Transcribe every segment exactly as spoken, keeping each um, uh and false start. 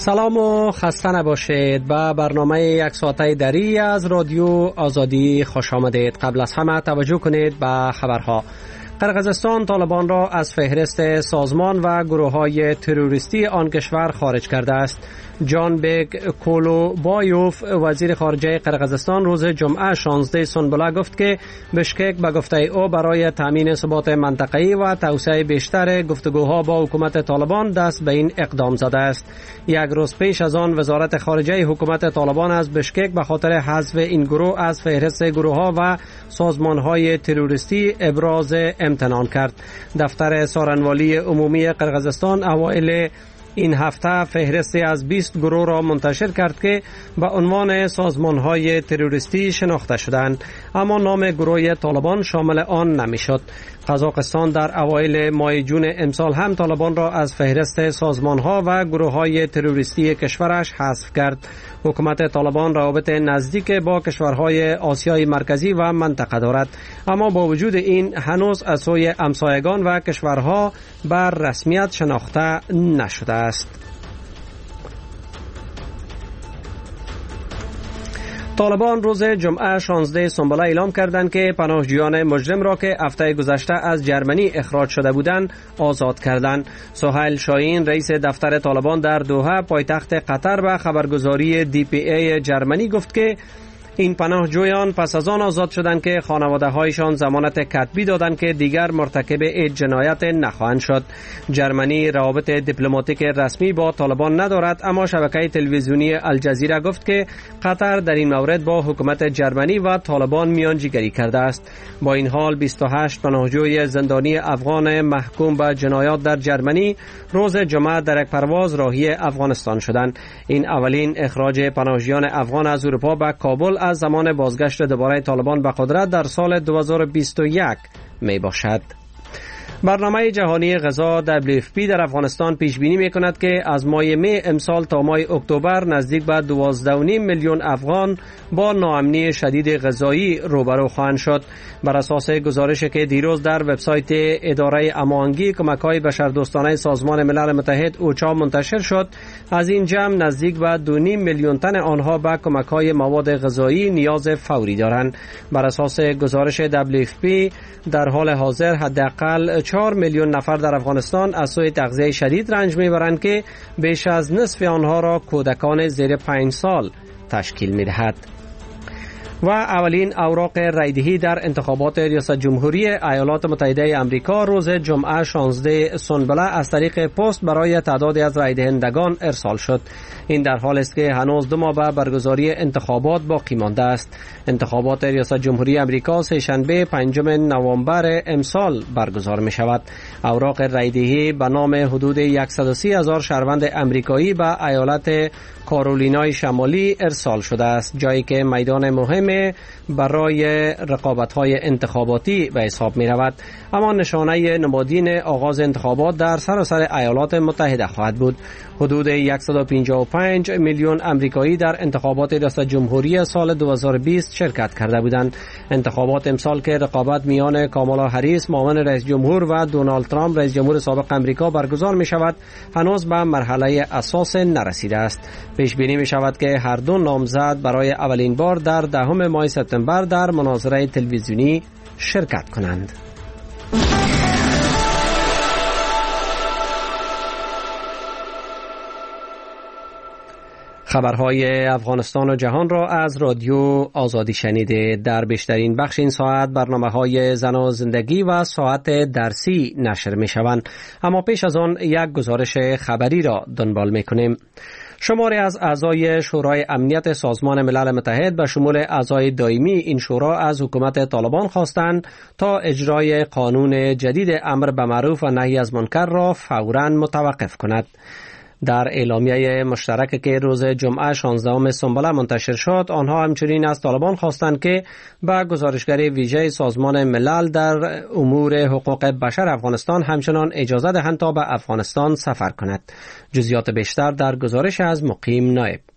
سلام و خسته نباشید. به برنامه یک ساعته دری از رادیو آزادی خوش آمدید. قبل از همه توجه کنید به خبرها. قرقیزستان طالبان را از فهرست سازمان و گروه‌های تروریستی آن کشور خارج کرده است. جان بیگ کولوبایوف وزیر خارجه قرقیزستان روز جمعه شانزده سنبله گفت که بشکک به گفته او برای تامین ثبات منطقه‌ای و توسعه بیشتر گفتگوها با حکومت طالبان دست به این اقدام زده است. یک روز پیش از آن وزارت خارجه حکومت طالبان از بشکک به خاطر حذف این گروه از فهرست گروه‌ها و سازمان‌های تروریستی ابراز امتنان کرد. دفتر سارنوالی عمومی قرقیزستان اوایل این هفته فهرستی از بیست گروه را منتشر کرد که به عنوان سازمان‌های تروریستی شناخته شدند، اما نام گروه طالبان شامل آن نمی‌شد. قزاقستان در اوایل ماه جون امسال هم طالبان را از فهرست سازمان‌ها و گروه‌های تروریستی کشورش حذف کرد. حکومت طالبان روابط نزدیک با کشورهای آسیای مرکزی و منطقه دارد، اما با وجود این هنوز از سوی همسایگان و کشورها بر رسمیت شناخته نشده است. طالبان روز جمعه شانزده سنبله اعلام کردند که پناهجویان مجرم را که هفته گذشته از جرمنی اخراج شده بودند آزاد کردند. سهیل شاهین رئیس دفتر طالبان در دوحه پایتخت قطر به خبرگزاری دی پی ای جرمنی گفت که این پناهجویان پس از آن آزاد شدند که خانواده هایشان ضمانت کتبی دادند که دیگر مرتکب هیچ جنایت نخواهند شد. جرمنی روابط دیپلماتیک رسمی با طالبان ندارد، اما شبکه تلویزیونی الجزیره گفت که قطر در این مورد با حکومت جرمنی و طالبان میانجیگری کرده است. با این حال بیست و هشت پناهجوی زندانی افغان محکوم به جنایات در جرمنی روز جمعه در یک پرواز راهی افغانستان شدند. این اولین اخراج پناهجویان افغان از اروپا به کابل از زمان بازگشت دوباره طالبان به قدرت در سال دو هزار و بیست و یک می باشد. برنامه جهانی غذا دبلیو اف پی در افغانستان پیش بینی می کند که از ماه می امسال تا ماه اکتبر نزدیک به دوازده و نیم میلیون افغان با ناامنی شدید غذایی روبرو خواهند شد. بر اساس گزارشی که دیروز در وبسایت اداره هماهنگی کمک‌های بشردوستانه سازمان ملل متحد اوچا منتشر شد، از این جمع نزدیک به دو و نیم میلیون تن آنها به کمک‌های مواد غذایی نیاز فوری دارند. بر اساس گزارش دبلیو اف پی در حال حاضر حداقل چهار میلیون نفر در افغانستان از سوی تغذیه شدید رنج میبرند که بیش از نصف آنها را کودکان زیر پنج سال تشکیل میدهد. و اولین اوراق رایدهی در انتخابات ریاست جمهوری ایالات متحده آمریکا روز جمعه شانزده سنبله از طریق پست برای تعدادی از رایدهندگان ارسال شد. این در حالی است که هنوز دو ماه به برگزاری انتخابات باقی مانده است. انتخابات ریاست جمهوری آمریکا سه شنبه پنجم نوامبر امسال برگزار می شود. اوراق رایدهی به نام حدود صد و سی هزار شهروند آمریکایی به ایالت کارولینای شمالی ارسال شده است، جایی که میدان مهم برای رقابت‌های انتخاباتی به حساب می‌رود. اما نشانه نمادین آغاز انتخابات در سراسر ایالات متحده خواهد بود. حدود صد و پنجاه و پنج میلیون آمریکایی در انتخابات ریاست جمهوری سال دو هزار و بیست شرکت کرده بودند. انتخابات امسال که رقابت میان کامالا هریس معاون رئیس جمهور و دونالد ترامپ رئیس جمهور سابق آمریکا برگزار می‌شود، هنوز به مرحله اساس نرسیده است. پیش بینی می‌شود که هر دو نامزد برای اولین بار در دهم ماه سپتامبر در مناظره تلویزیونی شرکت کنند. خبرهای افغانستان و جهان را از رادیو آزادی شنیده. در بیشترین بخش این ساعت برنامه‌های زن و زندگی و ساعت درسی نشر می‌شوند، اما پیش از آن یک گزارش خبری را دنبال می‌کنیم. شماری از اعضای شورای امنیت سازمان ملل متحد به شمول اعضای دائمی این شورا از حکومت طالبان خواستند تا اجرای قانون جدید امر به معروف و نهی از منکر را فوراً متوقف کند. در اعلامیه مشترک که روز جمعه شانزدهم سنبله منتشر شد، آنها همچنین از طالبان خواستند که به گزارشگر ویژه سازمان ملل در امور حقوق بشر افغانستان همچنان اجازه دهند تا به افغانستان سفر کند. جزئیات بیشتر در گزارش از مقیم نایب.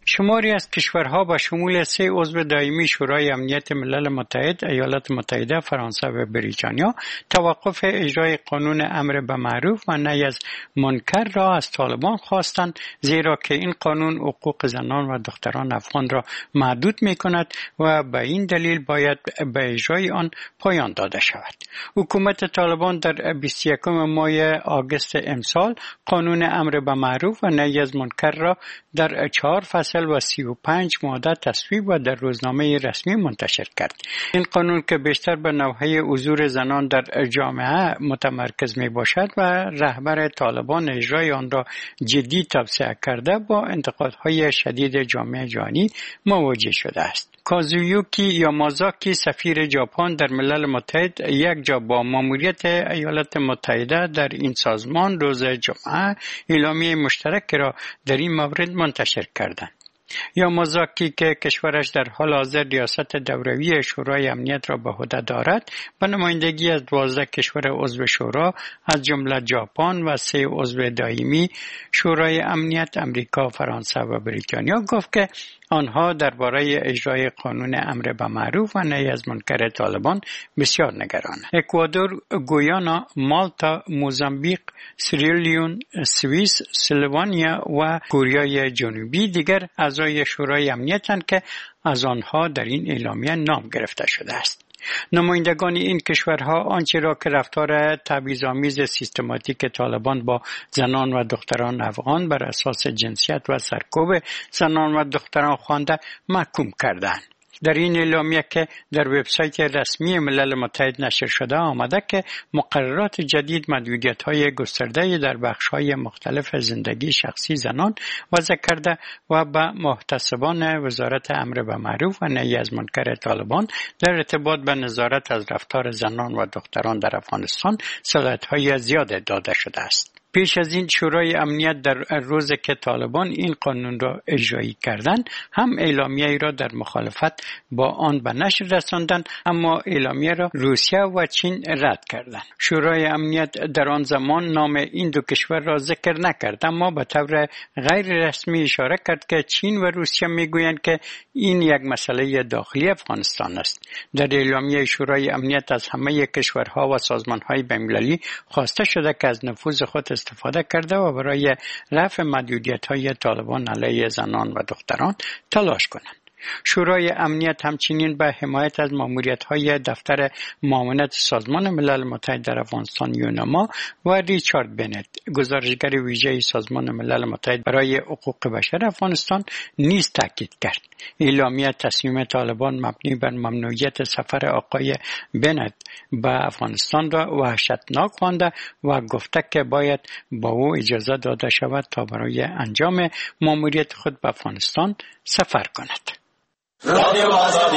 شماری از کشورها با شمول سه عضو دائمی شورای امنیت ملل متحد، ایالات متحده، فرانسه و بریتانیا توقف اجرای قانون امر به معروف و نهی از منکر را از طالبان خواستند، زیرا که این قانون حقوق زنان و دختران افغان را محدود می‌کند و به این دلیل باید به اجرای آن پایان داده شود. حکومت طالبان در بیست و یکم ماه آگوست امسال قانون امر به معروف و نهی از منکر را در چهار فصل و سی و پنج ماده تصویب و در روزنامه رسمی منتشر کرد. این قانون که بیشتر به نوحه حضور زنان در جامعه متمرکز می باشد و رهبر طالبان اجرای آن را جدی توصیه کرده، با انتقادهای شدید جامعه جهانی مواجه شده است. کازویوکی یامازاکی سفیر ژاپن در ملل متحد یک جا با ماموریت ایالات متحده در این سازمان روز جمعه اعلامیه مشترک را در این مورد منتشر کردند. یامازاکی که کشورش در حال حاضر ریاست دوره‌ای شورای امنیت را به عهده دارد، به نمایندگی از دوازده کشور عضو شورا از جمله ژاپن و سه عضو دائمی شورای امنیت امریکا، فرانسه و بریتانیا گفت که آنها درباره اجرای قانون امر به معروف و نهی از منکر طالبان بسیار نگرانند. اکوادور، گویانا، مالتا، موزامبیک، سیرالیون، سوئیس، اسلوونیا و کره جنوبی دیگر اعضای شورای امنیتند که از آنها در این اعلامیه نام گرفته شده است. نمایندگان این کشورها آنچه را که رفتار تبعیض‌آمیز سیستماتیک طالبان با زنان و دختران افغان بر اساس جنسیت و سرکوب زنان و دختران خوانده محکوم کردند. در این اعلامیه که در وبسایت رسمی ملل متحد نشر شده آمده که مقررات جدید محدودیت‌های گسترده در بخش‌های مختلف زندگی شخصی زنان وضع کرده و به محتسبان وزارت امر به معروف و نهی از منکر طالبان در ارتباط به نظارت از رفتار زنان و دختران در افغانستان صلاحیت‌های زیاد داده شده است. پیش از این شورای امنیت در روزی که طالبان این قانون را اجرایی کردند هم اعلامیه را در مخالفت با آن به نشر رساندند، اما اعلامیه را روسیه و چین رد کردند. شورای امنیت در آن زمان نام این دو کشور را ذکر نکرد، اما به طور غیر رسمی اشاره کرد که چین و روسیه میگویند که این یک مسئله داخلی افغانستان است. در اعلامیه شورای امنیت از همه کشورها و سازمان‌های بین‌المللی خواسته شده که از نفوذ خود استفاده کرده و برای رفع محدودیت‌های طالبان علیه زنان و دختران تلاش کنند. شورای امنیت همچنین به حمایت از ماموریت‌های دفتر معاونت سازمان ملل متحد در افغانستان یونما و ریچارد بنت، گزارشگر ویژه سازمان ملل متحد برای حقوق بشر افغانستان، نیز تاکید کرد. اعلامیه تصمیم طالبان مبنی بر ممنوعیت سفر آقای بنت به افغانستان را وحشتناک خوانده و گفته که باید با او اجازه داده شود تا برای انجام ماموریت خود به افغانستان سفر کند. رادیو آزادی.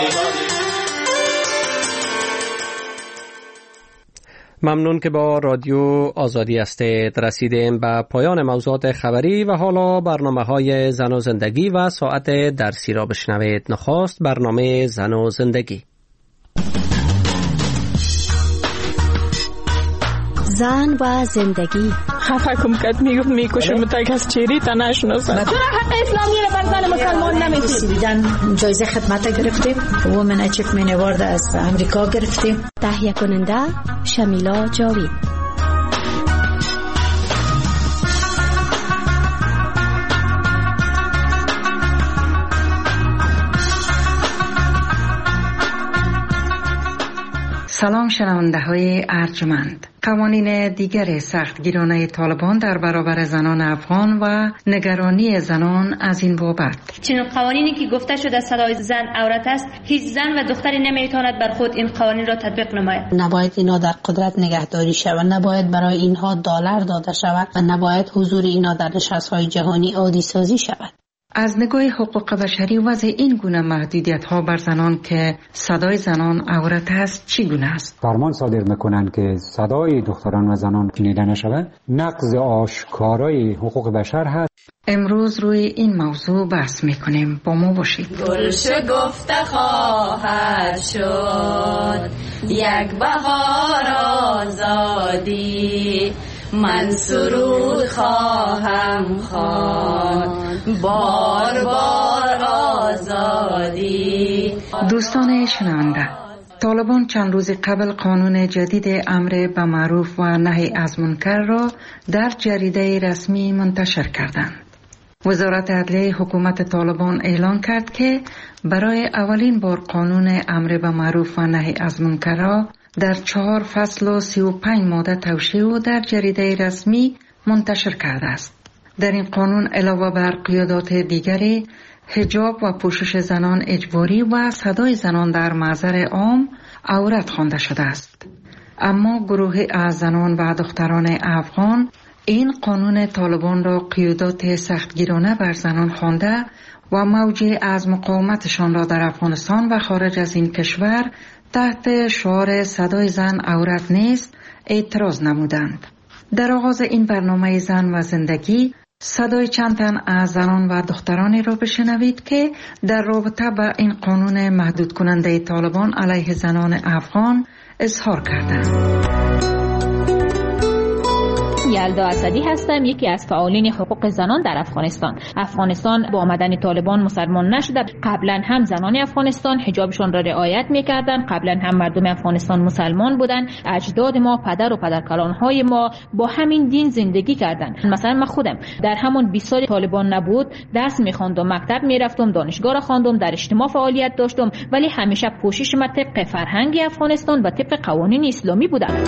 ممنون که با رادیو آزادی هستید. رسیدیم به پایان موضوعات خبری و حالا برنامه های زن و زندگی و ساعت درسی را بشنوید. نخست برنامه زن و زندگی. زن و زندگی. خفه کم کد میگفت میکشه متک از چیری تا نشناسن. چرا حق اسلامی رو بر زن مسلمان نمیشید؟ دیدن جایزه خدمت گرفتیم، وومن اچیومنت اوارد از امریکا گرفتیم. تهیه کننده شمیلا جاوید. سلام شنونده های ارجمند. قوانین دیگر سختگیرانه طالبان در برابر زنان افغان و نگرانی زنان از این بابت. چنین قوانینی که گفته شده صدای زن عورت است، هیچ زن و دختری نمیتواند بر خود این قوانین را تطبیق نماید. نباید اینا در قدرت نگهداری شود، نباید برای اینها دلار داده شود و نباید حضور اینا در نشست‌های جهانی عادی سازی شود. از نگاه حقوق بشری وضع این گونه محدودیت ها بر زنان که صدای زنان عورت است چی گونه است؟ فرمان صادر میکنند که صدای دختران و زنان شنیده نشود نقض آشکارای حقوق بشر هست. امروز روی این موضوع بحث میکنیم، با ما باشید. گلشکفته خواهد شد یک بهار آزادی، من سرود خواهم خواند بار بار آزادی. دوستان شنونده، طالبان چند روز قبل قانون جدید امر به معروف و نهی از منکر را در جریده رسمی منتشر کردند. وزارت عدلیه حکومت طالبان اعلان کرد که برای اولین بار قانون امر به معروف و نهی از منکر را در چهار فصل و سی و پنج ماده توشیح و در جریده رسمی منتشر کرده است. در این قانون علاوه بر قیادات دیگری، حجاب و پوشش زنان اجباری و صدای زنان در محضر عام عورت خوانده شده است. اما گروهی از زنان و دختران افغان این قانون طالبان را قیادات سختگیرانه بر زنان خوانده و موجی از مقاومتشان را در افغانستان و خارج از این کشور تحت شعار صدای زن عورت نیست اعتراض نمودند. در آغاز این برنامه زن و زندگی صدای چند تن از زنان و دخترانی را بشنوید که در رابطه با این قانون محدود کننده طالبان علیه زنان افغان اظهار کردند. یلدا اسدی هستم، یکی از فعالین حقوق زنان در افغانستان. افغانستان با آمدن طالبان مسلمان نشده. قبلا هم زنان افغانستان حجابشون را رعایت میکردن، قبلا هم مردم افغانستان مسلمان بودن. اجداد ما، پدر و پدرکلانهای ما با همین دین زندگی کردن. مثلا من خودم در همون بیست سال طالبان نبود درس میخواندم، مکتب میرفتم، دانشگاه را خواندم، در اجتماع فعالیت داشتم، ولی همیشه پوشش من طبق فرهنگ افغانستان و طبق قوانین اسلامی بودن.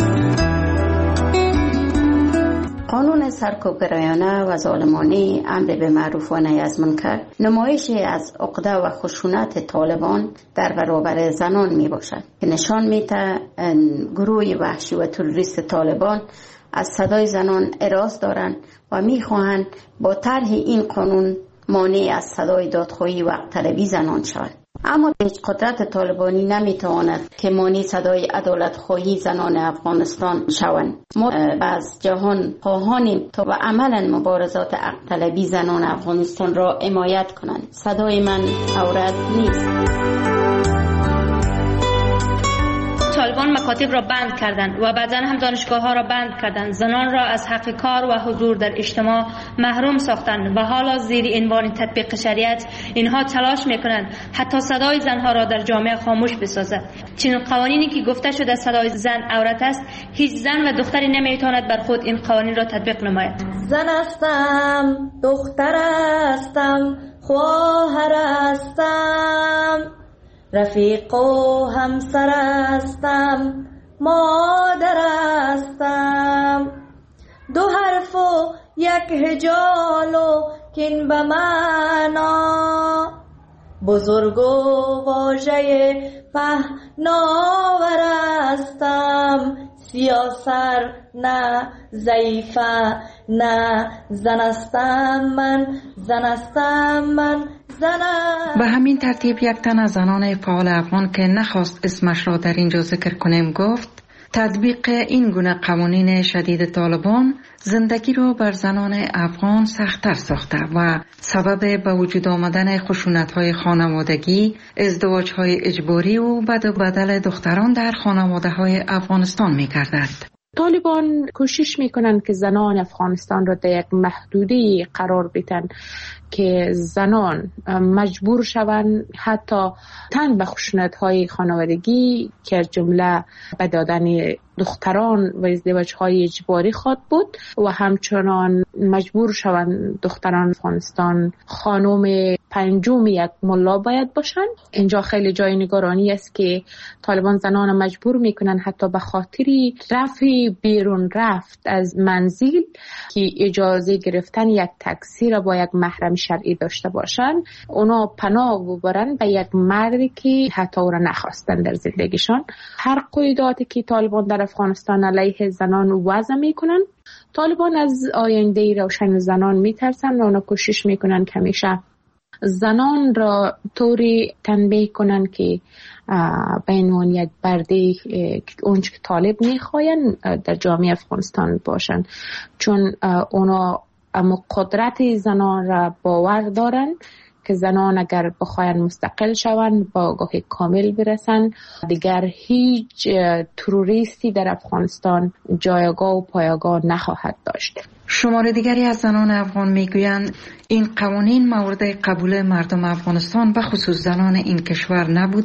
قانون سرکوبگرایانه و ظالمانه امر به معروف و نهی از منکر نمایشی از عقده و خشونت طالبان در برابر زنان می باشد که نشان می ده گروه وحشی و تروریست طالبان از صدای زنان اراز دارند و می خواهند با طرح این قانون مانع از صدای دادخواهی و حق طلبی زنان شود. اما هیچ قدرت طالبانی نمیتواند که مانع صدای عدالت خواهی زنان افغانستان شوند. ما از جهان خواهانیم تا به عملا مبارزات حق طلبی زنان افغانستان را حمایت کنند. صدای من عورت نیست. طالبان مکاتب را بند کردند و بعداً هم دانشگاه ها را بند کردند. زنان را از حق کار و حضور در اجتماع محروم ساختند و حالا زیر عنوان تطبیق شریعت اینها تلاش میکنند حتی صدای زنها را در جامعه خاموش بسازد. چنین قوانینی که گفته شده صدای زن عورت است، هیچ زن و دختری نمیتواند بر خود این قوانین را تطبیق نماید. زن هستم، دختر هستم، خواهر هستم، رفیق و همسر هستم، مادر هستم، دو حرف و یک هجال و کین به معنا، بزرگ و واژه پهناور هستم، سیاسر نه ضعیفه نه زن هستم من، زن هستم من، زنم. به همین ترتیب یک تن از زنان فعال افغان که نخواست اسمش را در اینجا ذکر کنیم گفت تطبیق این گونه قوانین شدید طالبان زندگی را بر زنان افغان سخت‌تر ساخته و سبب به وجود آمدن خشونت‌های خانوادگی، ازدواج‌های اجباری و بد و بدل دختران در خانواده‌های افغانستان می‌گردد. طالبان کوشش میکنن که زنان افغانستان را در یک محدوده قرار بدن که زنان مجبور شوند حتی تن به خشونت‌های خانوادگی که جمله به دادن دختران و ازدواج‌های اجباری خواد بود و همچنان مجبور شوند دختران افغانستان خانم پنجم یک ملا باید باشند. اینجا خیلی جای نگرانی است که طالبان زنان مجبور میکنن حتی به خاطر رفع بیرون رفت از منزل که اجازه گرفتن یک تاکسی را با یک محرم شرعی داشته باشند، اونا پناه ببرن به یک مردی که حتی او را نخواستن در زندگیشان. هر قیوداتی که طالبان در افغانستان علیه زنان وضع میکنن، طالبان از آینده روشن زنان میترسن و اونا کوشش میکنن که همیشه زنان را طوری تنبیه کنن که به عنوان یک برده اونچه که طالب میخواین در جامعه افغانستان باشن، چون اونا اما قدرت زنان را باور دارن که زنان اگر بخواین مستقل شوند با آگاه کامل برسن، دیگر هیچ تروریستی در افغانستان جایگاه و پایگاه نخواهد داشت. شمار دیگری از زنان افغان میگویند این قوانین مورد قبول مردم افغانستان به خصوص زنان این کشور نبود